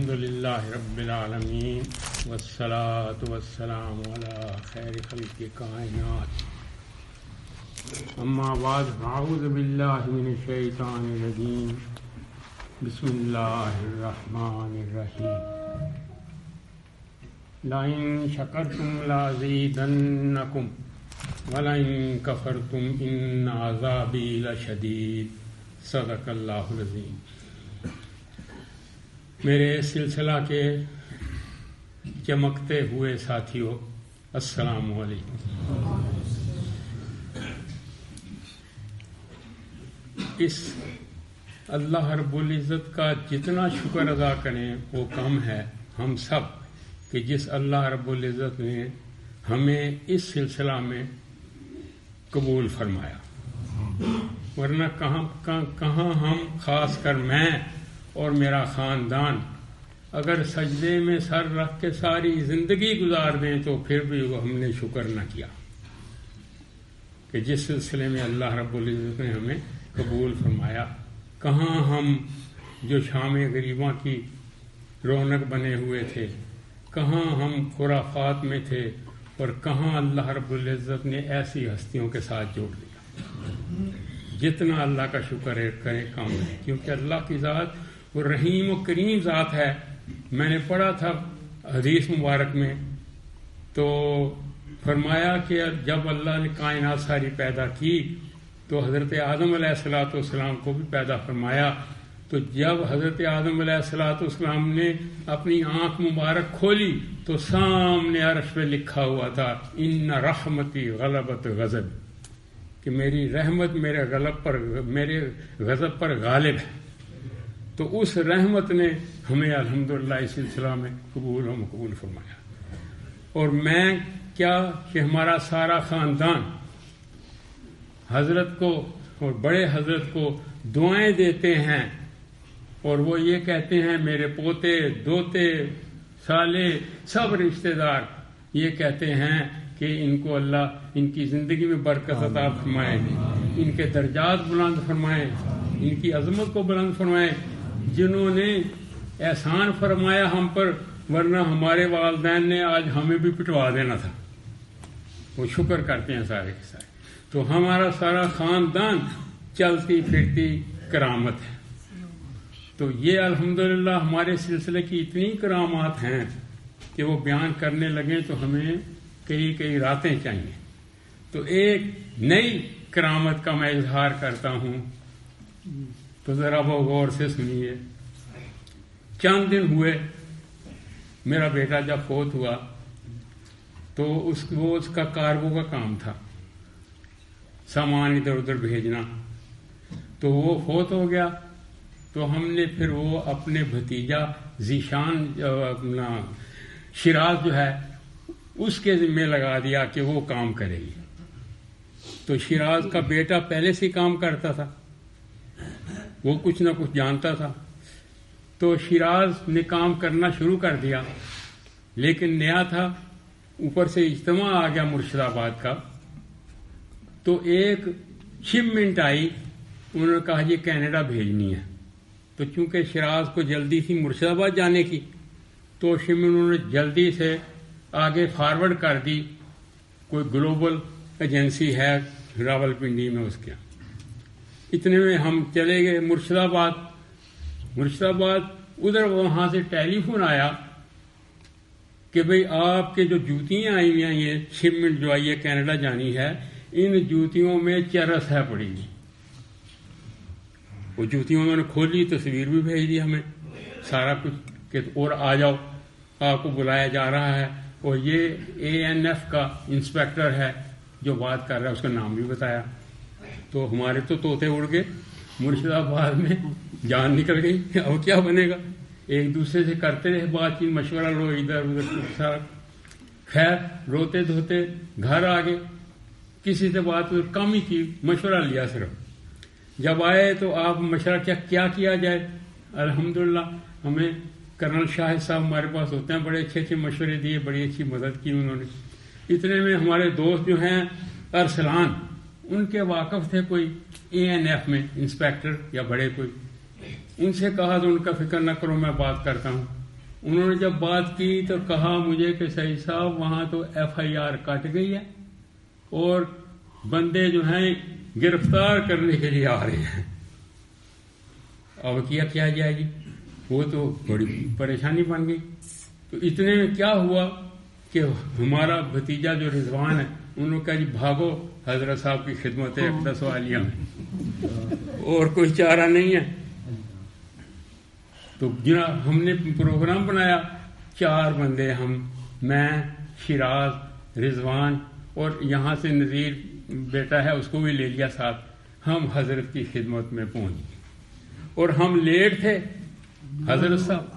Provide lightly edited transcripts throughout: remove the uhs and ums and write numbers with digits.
الحمدللہ رب العالمین والصلاة والسلام علی خیر خلق کائنات اما بعد اعوذ باللہ من الشیطان الرجیم بسم اللہ الرحمن الرحیم لئن شکرتم لازیدنکم ولئن کفرتم ان عذابی لشدید صدق اللہ العظیم۔ میرے سلسلہ کے چمکتے ہوئے ساتھیوں، السلام علیکم۔ اس اللہ رب العزت کا جتنا شکر ادا کریں وہ کم ہے ہم سب کہ جس اللہ رب العزت نے ہمیں اس سلسلہ میں قبول فرمایا، ورنہ کہاں ہم، خاص کر میں اور میرا خاندان، اگر سجدے میں سر رکھ کے ساری زندگی گزار دیں تو پھر بھی وہ ہم نے شکر نہ کیا کہ جس سلسلے میں اللہ رب العزت نے ہمیں قبول فرمایا۔ کہاں ہم جو شام غریباں کی رونق بنے ہوئے تھے، کہاں ہم خرافات میں تھے، اور کہاں اللہ رب العزت نے ایسی ہستیوں کے ساتھ جوڑ دیا۔ جتنا اللہ کا شکر ہے کریں کم ہے، کیونکہ اللہ کی ذات وہ رحیم و کریم ذات ہے۔ میں نے پڑھا تھا حدیث مبارک میں، تو فرمایا کہ جب اللہ نے کائنات ساری پیدا کی تو حضرت آدم علیہ الصلوۃ والسلام کو بھی پیدا فرمایا۔ تو جب حضرت آدم علیہ الصلوۃ والسلام نے اپنی آنکھ مبارک کھولی تو سامنے عرش پہ لکھا ہوا تھا ان رحمتی غلبت غضب، کہ میری رحمت میرے غضب پر غالب ہے۔ تو اس رحمت نے ہمیں الحمدللہ اس سلسلہ میں قبول و مقبول فرمایا۔ اور میں کیا کہ ہمارا سارا خاندان حضرت کو اور بڑے حضرت کو دعائیں دیتے ہیں، اور وہ یہ کہتے ہیں، میرے پوتے دوتے سالے سب رشتہ دار یہ کہتے ہیں کہ ان کو اللہ ان کی زندگی میں برکت عطا فرمائے، ان کے درجات بلند فرمائے، ان کی عظمت کو بلند فرمائے، جنہوں نے احسان فرمایا ہم پر، ورنہ ہمارے والدین نے آج ہمیں بھی پٹوا دینا تھا۔ وہ شکر کرتے ہیں سارے کے سارے۔ تو ہمارا سارا خاندان چلتی پھرتی کرامت ہے۔ تو یہ الحمدللہ ہمارے سلسلے کی اتنی کرامات ہیں کہ وہ بیان کرنے لگیں تو ہمیں کئی راتیں چاہیے۔ تو ایک نئی کرامت کا میں اظہار کرتا ہوں، تو ذرا وہ غور سے سنیے۔ چند دن ہوئے میرا بیٹا جب فوت ہوا تو اس کا کارگو کا کام تھا، سامان ادھر ادھر بھیجنا، تو وہ فوت ہو گیا۔ تو ہم نے پھر وہ اپنے بھتیجا ذیشان اپنا شیراز جو ہے اس کے ذمہ لگا دیا کہ وہ کام کرے گی۔ تو شیراز کا بیٹا پہلے سے کام کرتا تھا، وہ کچھ نہ کچھ جانتا تھا، تو شیراز نے کام کرنا شروع کر دیا، لیکن نیا تھا، اوپر سے اجتماع آ گیا مرشد آباد کا، تو ایک شپمنٹ آئی، انہوں نے کہا یہ کینیڈا بھیجنی ہے۔ تو چونکہ شیراز کو جلدی تھی مرشد آباد جانے کی، تو شپمنٹ انہوں نے جلدی سے آگے فارورڈ کر دی، کوئی گلوبل ایجنسی ہے راولپنڈی میں اس کے۔ اتنے میں ہم چلے گئے مرشد آباد، ادھر وہاں سے ٹیلی فون آیا کہ بھئی آپ کے جو جوتیاں آئی ہوئی ہیں، یہ شپمنٹ جو آئی ہے کینیڈا جانی ہے، ان جوتیوں میں چرس ہے پڑی گی۔ وہ جوتیاں انہوں نے کھولی، تصویر بھی بھیج دی ہمیں، سارا کچھ کہ اور آ جاؤ، آپ کو بلایا جا رہا ہے۔ اور یہ ANF کا انسپیکٹر ہے جو بات کر رہا ہے، اس کا نام بھی بتایا۔ تو ہمارے تو طوطے اڑ گئے، مرشد آباد میں جان نکل گئی، اب کیا بنے گا؟ ایک دوسرے سے کرتے رہے بات چیت، مشورہ لو ادھر ادھر سارا۔ خیر روتے دھوتے گھر آ گئے، کسی سے بات کم ہی کی، مشورہ لیا صرف۔ جب آئے تو آپ مشورہ کیا کیا جائے؟ الحمدللہ ہمیں کرنل شاہد صاحب ہمارے پاس ہوتے ہیں، بڑے اچھے مشورے دیے، بڑی اچھی مدد کی انہوں نے۔ اتنے میں ہمارے دوست جو ہیں ارسلان، ان کے واقف تھے کوئی ANF میں انسپیکٹر یا بڑے کوئی، ان سے کہا تو ان کا فکر نہ کرو میں بات کرتا ہوں۔ انہوں نے جب بات کی تو کہا مجھے کہ سعید صاحب وہاں تو FIR کٹ گئی ہے اور بندے جو ہیں گرفتار کرنے کے لیے آ رہے ہیں. اب کیا جائے گی؟ وہ تو بڑی پریشانی بن گئی. تو اتنے میں کیا ہوا کہ ہمارا بھتیجا جو رضوان ہے انہوں نے کہا جی بھاگو حضرت صاحب کی خدمت اقدس والیہ میں، اور کوئی چارہ نہیں ہے. تو جناب ہم نے پروگرام بنایا، 4 بندے ہم، میں، شیراز، رضوان اور یہاں سے نذیر بیٹا ہے اس کو بھی لے لیا ساتھ. ہم حضرت کی خدمت میں پہنچ گئے اور ہم لیٹ تھے. حضرت صاحب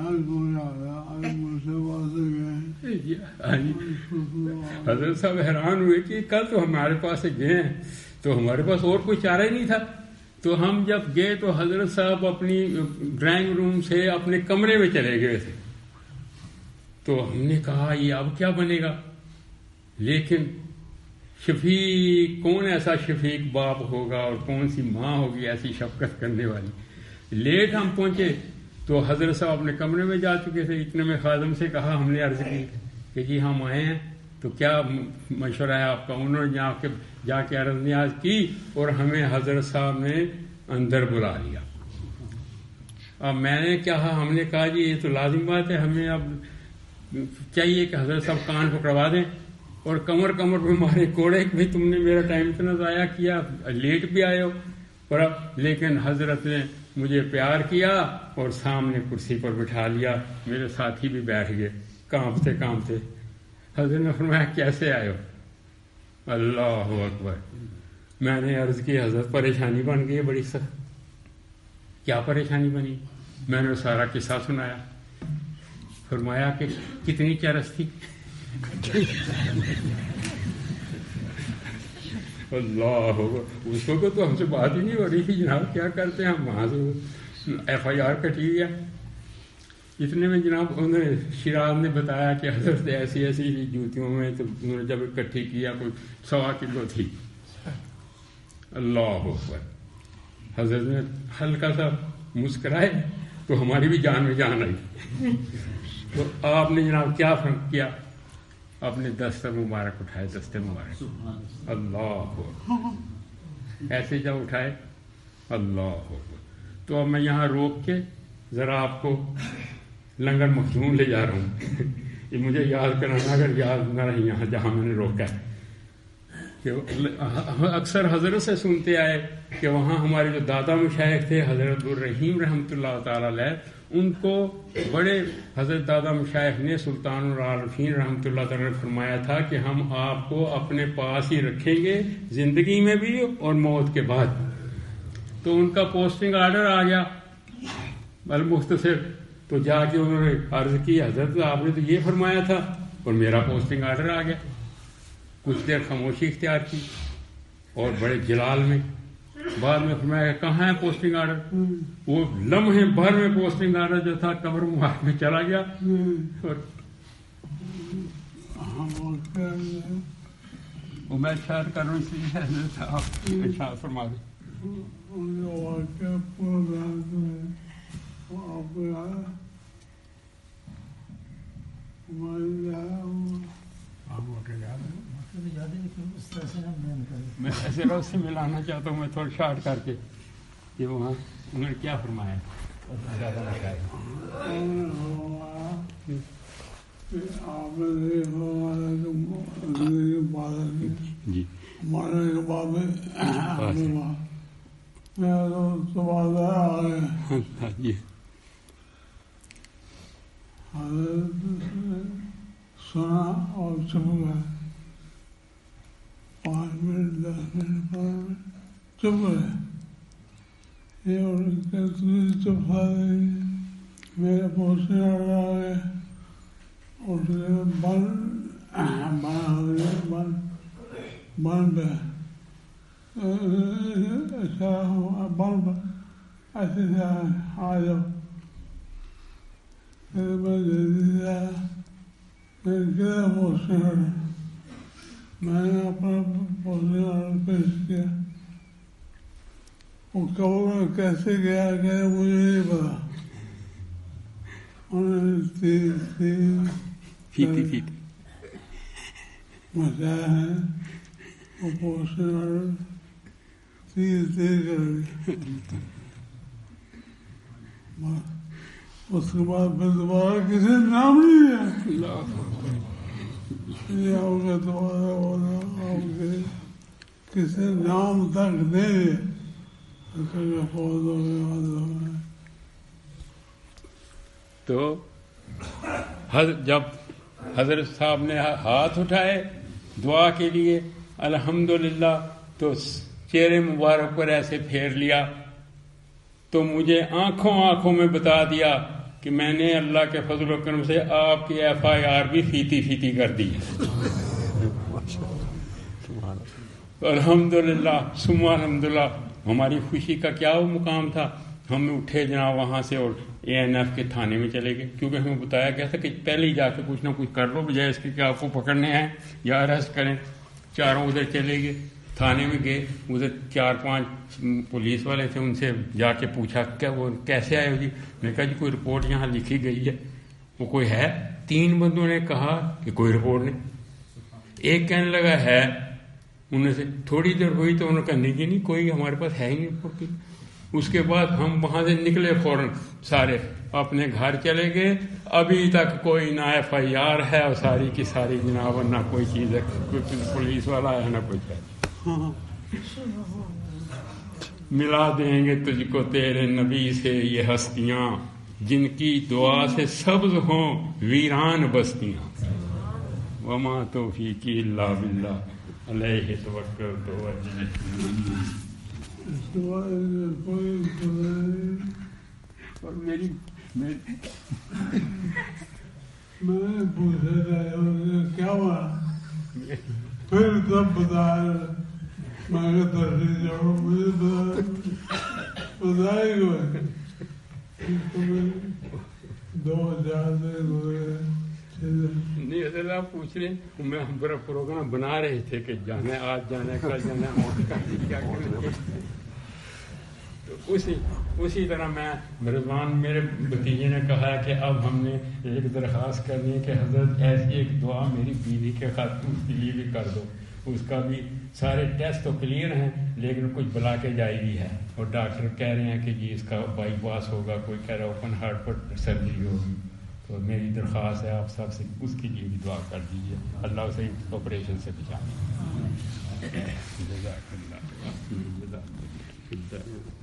حضرت صاحب حیران ہوئے کہ کل تو ہمارے پاس سے گئے ہیں، تو ہمارے پاس اور کوئی چارہ ہی نہیں تھا. تو ہم جب گئے تو حضرت صاحب اپنی ڈرائنگ روم سے اپنے کمرے میں چلے گئے تھے. تو ہم نے کہا یہ اب کیا بنے گا؟ لیکن شفیق، کون ایسا شفیق باپ ہوگا اور کون سی ماں ہوگی ایسی شفقت کرنے والی. لیٹ ہم پہنچے تو حضرت صاحب اپنے کمرے میں جا چکے تھے. اتنے میں خادم سے کہا، ہم نے عرض کی کہ جی ہم آئے ہیں تو کیا مشورہ ہے آپ کا؟ انہوں نے جا کے عرض نیاز کی اور ہمیں حضرت صاحب نے اندر بلا لیا. اب میں نے کہا، ہم نے کہا جی یہ تو لازم بات ہے، ہمیں اب چاہیے کہ حضرت صاحب کان پکڑوا دیں اور کمر پہ مارے کوڑے کہ تم نے میرا ٹائم اتنا ضائع کیا، لیٹ بھی آئے ہو. لیکن حضرت نے مجھے پیار کیا اور سامنے کرسی پر بٹھا لیا. میرے ساتھی بھی بیٹھ گئے کانپتے. حضرت نے فرمایا کیسے آئے ہو؟ اللہ اکبر. میں نے عرض کی حضرت پریشانی بن گئی ہے بڑی سخت. کیا پریشانی بنی؟ میں نے سارا قصہ سنایا. فرمایا کہ کتنی چرس تھی؟ اللہ، اس وقت تو ہم سے بات ہی نہیں ہو رہی تھی جناب کیا کرتے ہیں ہم، وہاں سے FIR کٹی گیا. اتنے میں جناب انہوں نے شیراز نے بتایا کہ حضرت ایسی جوتیوں میں، تو انہوں نے جب اکٹھی کیا کوئی 1.25 کلو تھی. اللہ اکبر. حضرت نے ہلکا سا مسکرائے تو ہماری بھی جان میں جان آئی. تو آپ نے جناب کیا فرق کیا؟ اپنے دستر مبارک اٹھائے، دستے مبارک. اللہ ایسے جب اٹھائے، اللہ. تو اب میں یہاں روک کے ذرا آپ کو لنگر مخزون لے جا رہا ہوں. یہ مجھے یاد کرانا اگر یاد نہ رہی یہاں جہاں میں نے روکا ہے. کہ اکثر حضرت سے سنتے آئے کہ وہاں ہمارے جو دادا مشائخ تھے حضرت الرحیم رحمۃ اللہ تعالی علیہ، ان کو بڑے حضرت دادا مشائخ نے سلطان العارفین رحمۃ اللہ تعالی نے فرمایا تھا کہ ہم آپ کو اپنے پاس ہی رکھیں گے زندگی میں بھی اور موت کے بعد. تو ان کا پوسٹنگ آرڈر آ گیا المختصر. تو جا کے انہوں نے عرض کی حضرت آپ نے تو یہ فرمایا تھا اور میرا پوسٹنگ آرڈر آ گیا. کچھ دیر خاموشی اختیار کی اور بڑے جلال میں بعد میں فرمایا کہاں ہے پوسٹنگ آرڈر؟ وہ لمحے بھر میں پوسٹنگ آرڈر جو تھا قبر مبارک میں چلا گیا. اور میں اشارت کر رہا ہوں اس لیے آپ اشارت فرما دیں. میں ایسے روز سے ملانا چاہتا ہوں، میں تھوڑا شارٹ کر کے کہ وہاں انہوں نے کیا فرمایا. جی جی سنا اور چپ گئے. 5 منٹ 10 منٹ چپ گئے. یہ چپ کھا گئی. میرے پوچھنے لگا ہے اس نے بند ایسا بند ایسے آ جاؤ. میں نے اپنا پوسٹنگ پیش کیا. وہ قبر میں کیسے گیا کہ مجھے نہیں پتا. فیتی مسائل ہیں وہ پوچھنے والے تیز کر اس کے بعد پھر دوبارہ کسی نام نہیں ہے یہ آپ کا دوبارہ آپ کے کسی نام تک نہیں ہے تو جب حضرت صاحب نے ہاتھ اٹھائے دعا کے لیے الحمدللہ تو چہرے مبارک پر ایسے پھیر لیا تو مجھے آنکھوں میں بتا دیا کہ میں نے اللہ کے فضل و کرم سے آپ کی FIR بھی فیتی کر دی. الحمدللہ ثم الحمدللہ. ہماری خوشی کا کیا وہ مقام تھا. ہم اٹھے جناب وہاں سے اور ANF کے تھانے میں چلے گئے کیونکہ ہمیں بتایا گیا تھا کہ پہلے ہی جا کے کچھ نہ کچھ کر لو بجائے اس کے کہ آپ کو پکڑنے ہیں یا اریسٹ کریں. چاروں ادھر چلے گئے تھانے میں گئے. ادھر 4-5 پولیس والے تھے. ان سے جا کے پوچھا کہ وہ کیسے آئے ہو جی. میں نے کہا جی کوئی رپورٹ یہاں لکھی گئی ہے. وہ کوئی ہے. 3 بندوں نے کہا کہ کوئی رپورٹ نہیں. ایک کہنے لگا ہے. انہوں سے تھوڑی دیر ہوئی تو انہوں نے کہا نہیں کوئی ہمارے پاس ہے ہی نہیں رپورٹ. اس کے بعد ہم وہاں سے نکلے فوراً سارے اپنے گھر چلے گئے. ابھی تک کوئی نہ FIR ہے اور ساری کی ساری جناب نہ کوئی چیز ہے. کوئی پولیس والا ہے نہ کوئی ہے. ملا دیں گے تجھ کو تیرے نبی سے یہ ہستیاں جن کی دعا سے سبز ہوں ویران بستیاں. وما توفیقی الا باللہ علیہ توکلت وإلیہ اور میری میں پوچھا کیا ہوا پھر سب بتایا. میں نے تحریر جاؤ مجھے بتائے گا 2000 نہیں اصل آپ پوچھ رہے میں ہم پورا پروگرام بنا رہے تھے کہ جانا آج جانا کل جانا کیا تو اسی طرح میں رضوان میرے بھتیجے نے کہا کہ اب ہم نے ایک درخواست کرنی ہے کہ حضرت ایسی ایک دعا میری بیوی کے خاتون کے لیے بھی کر دو. اس کا بھی سارے ٹیسٹ تو کلیئر ہیں لیکن کچھ بلاکیج آئی بھی ہے اور ڈاکٹر کہہ رہے ہیں کہ جی اس کا بائی پاس ہوگا. کوئی کہہ رہا ہے اوپن ہارٹ پر سرجری ہوگی. تو میری درخواست ہے آپ سب سے اس کے لیے بھی دعا کر دیجیے. اللہ اسے آپریشن سے بچائے.